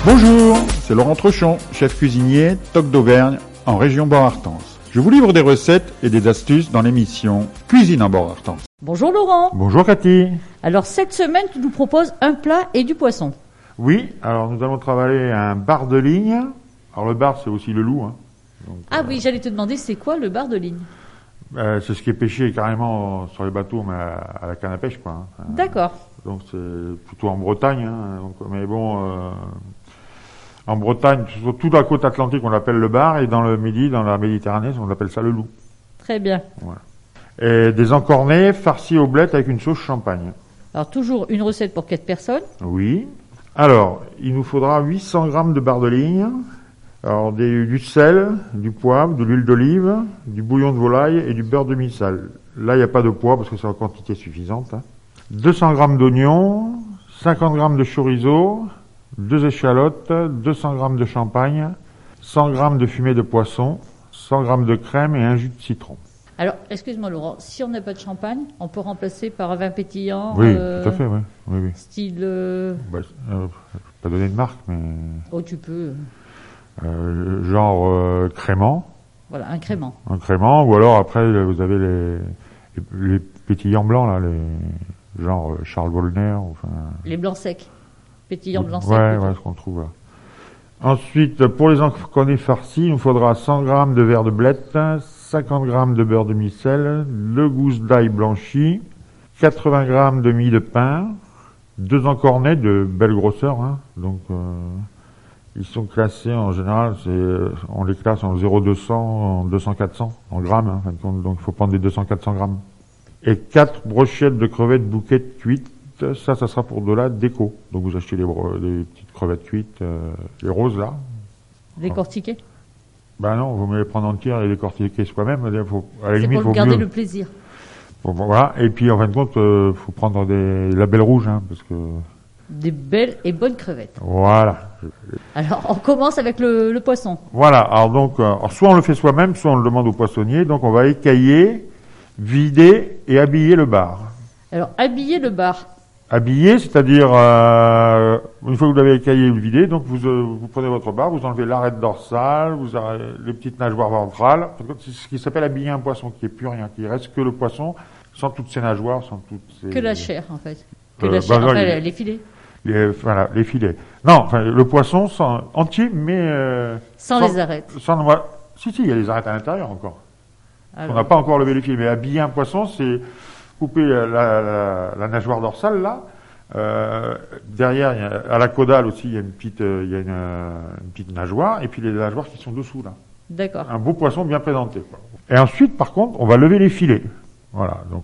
Bonjour, c'est Laurent Trechon, chef cuisinier, Toc d'Auvergne, en région Bord-Artense. Je vous livre des recettes et des astuces dans l'émission Cuisine en Bord-Artense. Bonjour Laurent. Bonjour Cathy. Alors cette semaine, tu nous proposes un plat et du poisson. Oui, alors nous allons travailler un bar de ligne. Alors le bar, c'est aussi le loup. Hein. Donc, oui, j'allais te demander, c'est quoi le bar de ligne? C'est ce qui est pêché carrément sur les bateaux, mais à la canne à pêche, quoi. Hein. D'accord. Donc c'est plutôt en Bretagne. Hein. Donc, mais bon... En Bretagne, sur toute la côte atlantique, on l'appelle le bar, et dans le Midi, dans la Méditerranée, on appelle ça le loup. Très bien. Voilà. Et des encornets farcis aux blettes avec une sauce champagne. Alors toujours une recette pour 4 personnes. Oui. Alors, il nous faudra 800 grammes de bar de ligne, alors du sel, du poivre, de l'huile d'olive, du bouillon de volaille et du beurre demi-sel. Là, il n'y a pas de poids parce que c'est en quantité suffisante. Hein. 200 grammes d'oignons, 50 grammes de chorizo, 2 échalotes, 200 grammes de champagne, 100 grammes de fumée de poisson, 100 grammes de crème et un jus de citron. Alors, excuse-moi Laurent, si on n'a pas de champagne, on peut remplacer par un vin pétillant. Oui, tout à fait, oui. Oui. Style. Je ne vais pas donner de marque, mais. Oh, tu peux. Genre crémant. Voilà, un crémant. Un crémant, ou alors après vous avez les pétillants blancs là, les genre Charles Volner. Enfin. Les blancs secs. Pétillant blanc sec. Ouais, ce qu'on trouve là. Ensuite, pour les encornets farcis, il nous faudra 100 grammes de verre de blette, 50 grammes de beurre demi-sel, 2 gousses d'ail blanchies, 80 grammes de mie de pain, 2 encornets de belle grosseur, hein. Donc, ils sont classés en général, on les classe en 0,200, en 200-400, en grammes, hein, donc il faut prendre des 200-400 grammes. Et 4 brochettes de crevettes bouquettes cuites. Ça sera pour de la déco. Donc vous achetez les petites crevettes cuites, les roses là. Décortiquées? Non, vous me les prendre entières et les décortiquer soi-même. À la limite, pour garder le plaisir. Voilà. Et puis en fin de compte, faut prendre des labels rouges, hein, parce que. Des belles et bonnes crevettes. Voilà. Alors on commence avec le poisson. Voilà. Alors donc, soit on le fait soi-même, soit on le demande au poissonnier. Donc on va écailler, vider et habiller le bar. Alors habiller le bar. Habillé, c'est-à-dire une fois que vous l'avez écaillé et vidé, donc vous prenez votre bar, vous enlevez l'arête dorsale, vous avez les petites nageoires ventrales. C'est ce qui s'appelle habiller un poisson, qui est plus rien, qui reste que le poisson, sans toutes ses nageoires, sans toutes ses... Que la chair, en fait. Que la chair, les filets. Voilà, les filets. Non, enfin, le poisson entier, mais sans les arêtes. Si, il y a les arêtes à l'intérieur encore. On n'a pas encore levé les filets, mais habiller un poisson, c'est couper la nageoire dorsale là. Derrière, à la caudale aussi, il y a une petite nageoire, et puis les nageoires qui sont dessous là. D'accord. Un beau poisson bien présenté, quoi. Et ensuite, par contre, on va lever les filets. Voilà. Donc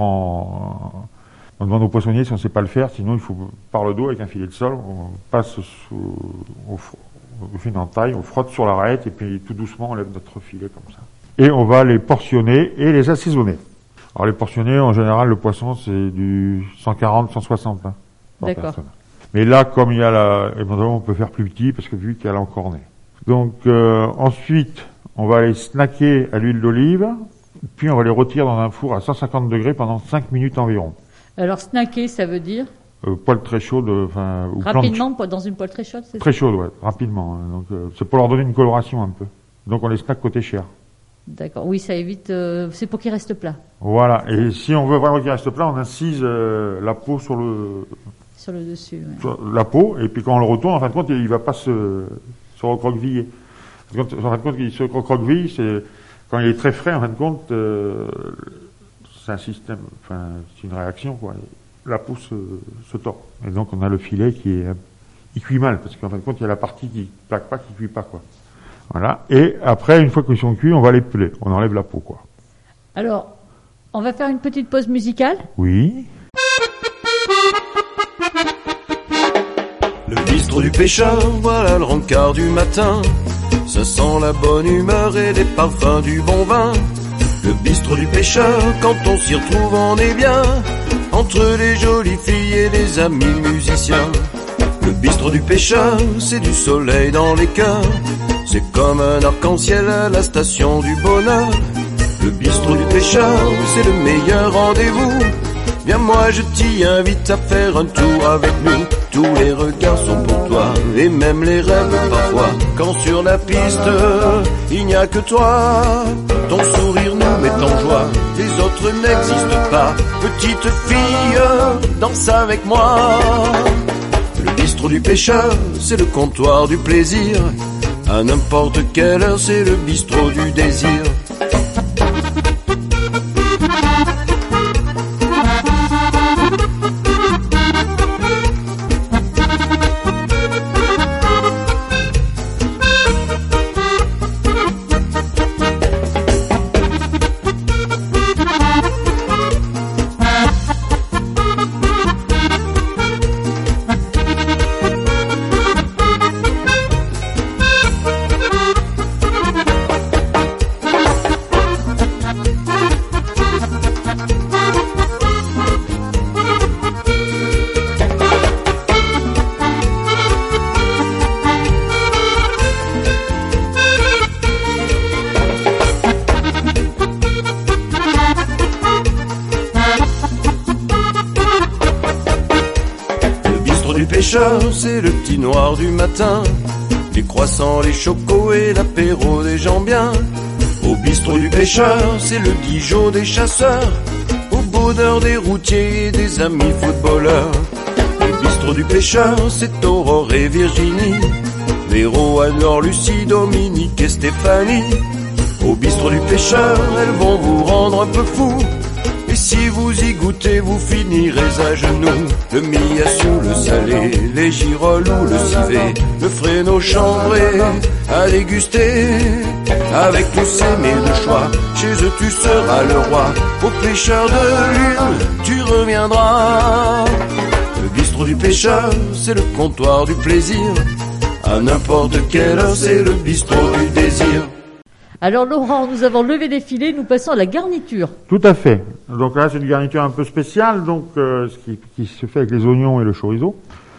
on demande au poissonnier si on ne sait pas le faire, sinon il faut par le dos avec un filet de sol, on passe on fait une entaille, on frotte sur l'arête, et puis tout doucement on lève notre filet comme ça. Et on va les portionner et les assaisonner. Alors les portionnés, en général, le poisson, c'est du 140, 160 hein, par D'accord. personne. Mais là, comme il y a éventuellement, on peut faire plus petit parce que vu qu'il y a l'encornet. Donc ensuite, on va les snacker à l'huile d'olive, puis on va les rôtir dans un four à 150 degrés pendant 5 minutes environ. Alors snacker, ça veut dire poêle très chaude, ou rapidement dans une poêle très chaude, c'est très chaude, ouais, rapidement. Hein. Donc c'est pour leur donner une coloration un peu. Donc on les snack côté chair. D'accord, oui, ça évite, c'est pour qu'il reste plat. Voilà, et si on veut vraiment qu'il reste plat, on incise la peau sur le dessus. Ouais. Sur la peau, et puis quand on le retourne, en fin de compte, il va pas se recroqueviller. En fin de compte, il se recroqueville, c'est quand il est très frais, en fin de compte, c'est un système, c'est une réaction, quoi. La peau se tord. Et donc on a le filet il cuit mal, parce qu'en fin de compte, il y a la partie qui plaque pas, qui cuit pas, quoi. Voilà. Et après, une fois qu'ils sont cuits, on va les peler. On enlève la peau, quoi. Alors, on va faire une petite pause musicale. Oui. Le bistrot du pêcheur, voilà le rencard du matin. Ça sent la bonne humeur et les parfums du bon vin. Le bistrot du pêcheur, quand on s'y retrouve, on est bien. Entre les jolies filles et les amis musiciens. Le bistrot du pêcheur, c'est du soleil dans les cœurs. C'est comme un arc-en-ciel à la station du bonheur. Le bistrot du pêcheur, c'est le meilleur rendez-vous. Viens moi je t'y invite à faire un tour avec nous. Tous les regards sont pour toi, et même les rêves parfois. Quand sur la piste, il n'y a que toi. Ton sourire nous met en joie, les autres n'existent pas. Petite fille, danse avec moi. Le bistrot du pêcheur, c'est le comptoir du plaisir. À n'importe quelle heure, c'est le bistrot du désir. C'est le petit noir du matin, les croissants, les chocos et l'apéro des gens bien. Au bistrot du pêcheur, c'est le Dijon des chasseurs, au bonheur des routiers et des amis footballeurs. Le bistrot du pêcheur, c'est Aurore et Virginie, Véro, Anne-Laure, Lucie, Dominique et Stéphanie. Au bistrot du pêcheur, elles vont vous rendre un peu fou. Et si vous y goûtez, vous finirez à genoux. Le miassou, le salé, les girolles ou le civet, le fréneau chambré à déguster. Avec tous ces mets de choix, chez eux tu seras le roi. Au pêcheur de lune, tu reviendras. Le bistrot du pêcheur, c'est le comptoir du plaisir. À n'importe quelle heure, c'est le bistrot du désir. Alors Laurent, nous avons levé les filets, nous passons à la garniture. Tout à fait. Donc là, c'est une garniture un peu spéciale, donc ce qui se fait avec les oignons et le chorizo.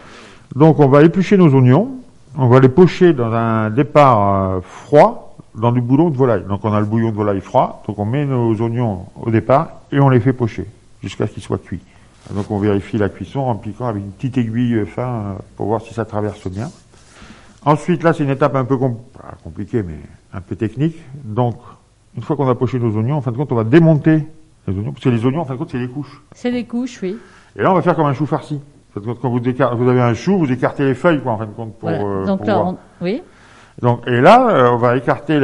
Donc on va éplucher nos oignons, on va les pocher dans un départ froid, dans du bouillon de volaille. Donc on a le bouillon de volaille froid, donc on met nos oignons au départ et on les fait pocher jusqu'à ce qu'ils soient cuits. Donc on vérifie la cuisson en piquant avec une petite aiguille fin pour voir si ça traverse bien. Ensuite, là, c'est une étape un peu compliquée, mais un peu technique. Donc, une fois qu'on a poché nos oignons, en fin de compte, on va démonter les oignons, parce que les oignons, en fin de compte, c'est les couches. C'est des couches, oui. Et là, on va faire comme un chou farci. En fin de compte, quand vous avez un chou, vous écartez les feuilles, quoi, en fin de compte, pour, voilà. Donc pour là, voir. oui. Donc, et là, on va écarter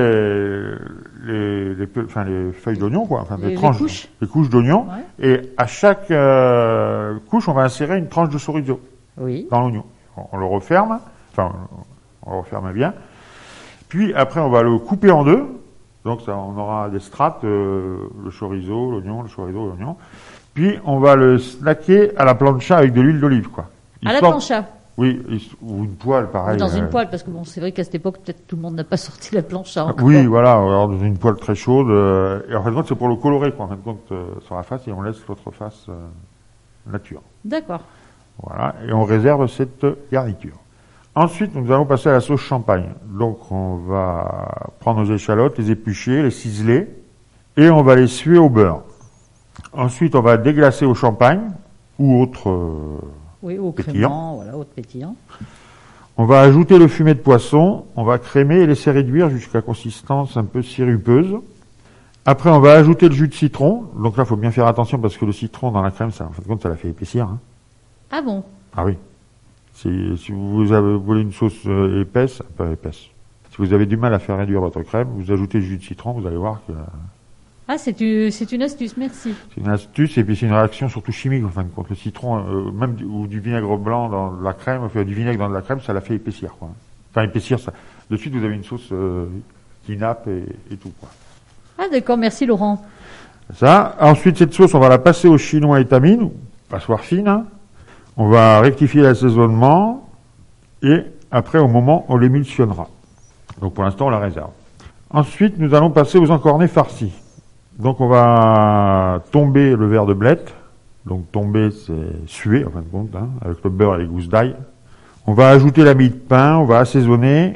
les feuilles d'oignon, quoi, enfin, les couches d'oignon. Ouais. Et à chaque couche, on va insérer une tranche de chorizo. Oui. Dans l'oignon. On le referme. Enfin, on le referme bien. Puis après, on va le couper en deux. Donc ça, on aura des strates, le chorizo, l'oignon, le chorizo, l'oignon. Puis on va le snacker à la plancha avec de l'huile d'olive, quoi. À la plancha. Oui, ou une poêle, pareil. Ou dans une poêle, parce que bon, c'est vrai qu'à cette époque, peut-être tout le monde n'a pas sorti la plancha encore. Oui, voilà, alors dans une poêle très chaude. Et en fin de compte, c'est pour le colorer, quoi. En fin de compte, sur la face, et on laisse l'autre face nature. D'accord. Voilà, et on réserve cette garniture. Ensuite, nous allons passer à la sauce champagne. Donc, on va prendre nos échalotes, les éplucher, les ciseler, et on va les suer au beurre. Ensuite, on va déglacer au champagne, ou autre oui, au pétillant. Crément, voilà, autre pétillant. On va ajouter le fumet de poisson, on va crémer et laisser réduire jusqu'à consistance un peu sirupeuse. Après, on va ajouter le jus de citron. Donc là, il faut bien faire attention parce que le citron dans la crème, ça, en fin de compte, ça la fait épaissir. Hein. Ah bon? Ah oui. Si vous voulez une sauce épaisse, un peu épaisse. Si vous avez du mal à faire réduire votre crème, vous ajoutez le jus de citron, vous allez voir que... Ah, c'est une astuce, merci. C'est une astuce et puis c'est une réaction surtout chimique en fin de compte. Le citron, même ou du vinaigre blanc dans la crème, enfin du vinaigre dans de la crème, ça la fait épaissir, quoi. Enfin épaissir, ça. De suite, vous avez une sauce qui nappe et tout, quoi. Ah d'accord, merci Laurent. Ça. Ensuite, cette sauce, on va la passer au chinois étamine, passoire fine. Hein. On va rectifier l'assaisonnement et après, au moment, on l'émulsionnera. Donc pour l'instant, on la réserve. Ensuite, nous allons passer aux encornets farcis. Donc on va tomber le verre de blette. Donc tomber, c'est suer, en fin de compte, hein, avec le beurre et les gousses d'ail. On va ajouter la mie de pain, on va assaisonner,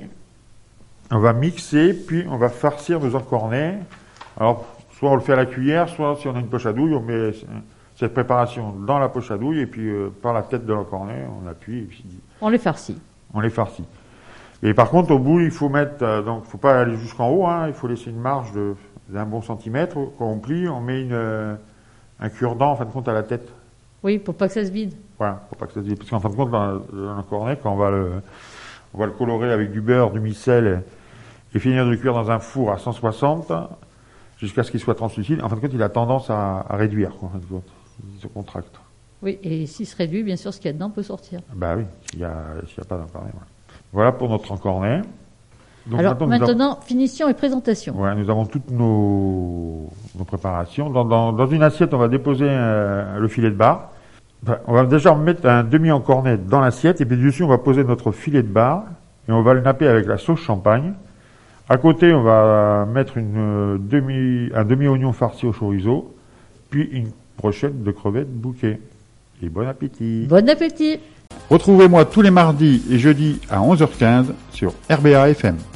on va mixer, puis on va farcir nos encornets. Alors, soit on le fait à la cuillère, soit si on a une poche à douille, on met cette préparation dans la poche à douille et puis par la tête de l'encornet, on appuie et puis On les farcit. on les farcit. Et par contre, au bout, il faut mettre, donc, faut pas aller jusqu'en haut, hein, il faut laisser une marge d'un bon centimètre. Quand on plie, on met un cure-dent, en fin de compte, à la tête. Oui, pour pas que ça se vide. Voilà, pour pas que ça se dise. Parce qu'en fin de compte, dans l'encornet, quand on va le colorer avec du beurre, du micelle, et finir de le cuire dans un four à 160, jusqu'à ce qu'il soit translucide, en fin de compte, il a tendance à réduire, quoi, en fin de compte. Il se contracte. Oui, et s'il se réduit, bien sûr, ce qu'il y a dedans peut sortir. Bah oui, s'il y a pas d'encornet. Voilà pour notre encornet. Donc alors maintenant, finition et présentation. Nous avons toutes nos préparations. Dans une assiette, on va déposer le filet de bar. Enfin, on va déjà mettre un demi-encornet dans l'assiette et puis dessus, on va poser notre filet de bar et on va le napper avec la sauce champagne. À côté, on va mettre un demi-oignon farci au chorizo, puis une brochette de crevettes bouquet. Et bon appétit. Bon appétit. Retrouvez-moi tous les mardis et jeudis à 11h15 sur RBA FM.